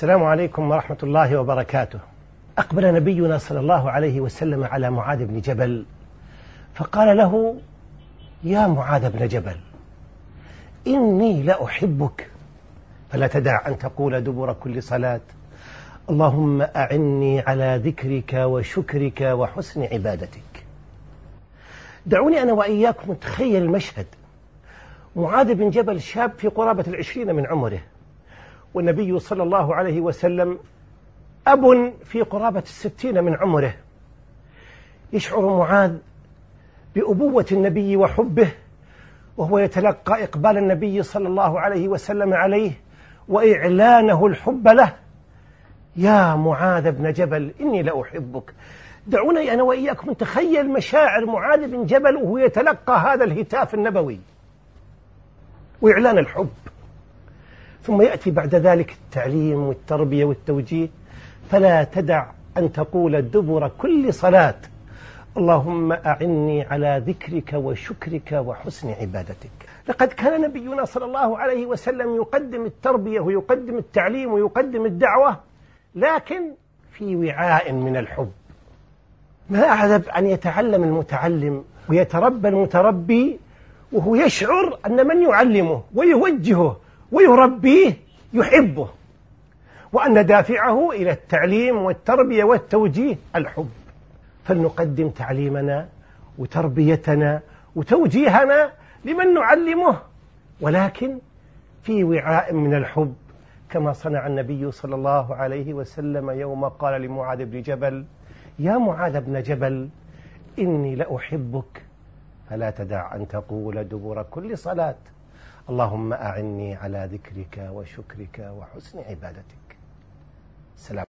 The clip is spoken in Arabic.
السلام عليكم ورحمة الله وبركاته. أقبل نبينا صلى الله عليه وسلم على معاذ بن جبل فقال له: يا معاذ بن جبل، إني لأحبك فلا تدع أن تقول دبر كل صلاة اللهم أعني على ذكرك وشكرك وحسن عبادتك. دعوني أنا وإياكم نتخيل المشهد. معاذ بن جبل شاب في قرابة 20 من عمره، والنبي صلى الله عليه وسلم أب في قرابة 60 من عمره. يشعر معاذ بأبوة النبي وحبه وهو يتلقى إقبال النبي صلى الله عليه وسلم عليه وإعلانه الحب له. يا معاذ بن جبل إني لأحبك. دعونا أنا وإياكم نتخيل مشاعر معاذ بن جبل وهو يتلقى هذا الهتاف النبوي وإعلان الحب. ثم يأتي بعد ذلك التعليم والتربية والتوجيه. فلا تدع أن تقول دبر كل صلاة اللهم أعني على ذكرك وشكرك وحسن عبادتك. لقد كان نبينا صلى الله عليه وسلم يقدم التربية ويقدم التعليم ويقدم الدعوة، لكن في وعاء من الحب. ما أعذب أن يتعلم المتعلم ويتربى المتربي وهو يشعر أن من يعلمه ويوجهه ويربيه يحبه، وأن دافعه إلى التعليم والتربية والتوجيه الحب. فلنقدم تعليمنا وتربيتنا وتوجيهنا لمن نعلمه، ولكن في وعاء من الحب، كما صنع النبي صلى الله عليه وسلم يوم قال لمعاذ بن جبل: يا معاذ بن جبل إني لأحبك فلا تدع أن تقول دبر كل صلاة اللهم أعني على ذكرك وشكرك وحسن عبادتك. سلام.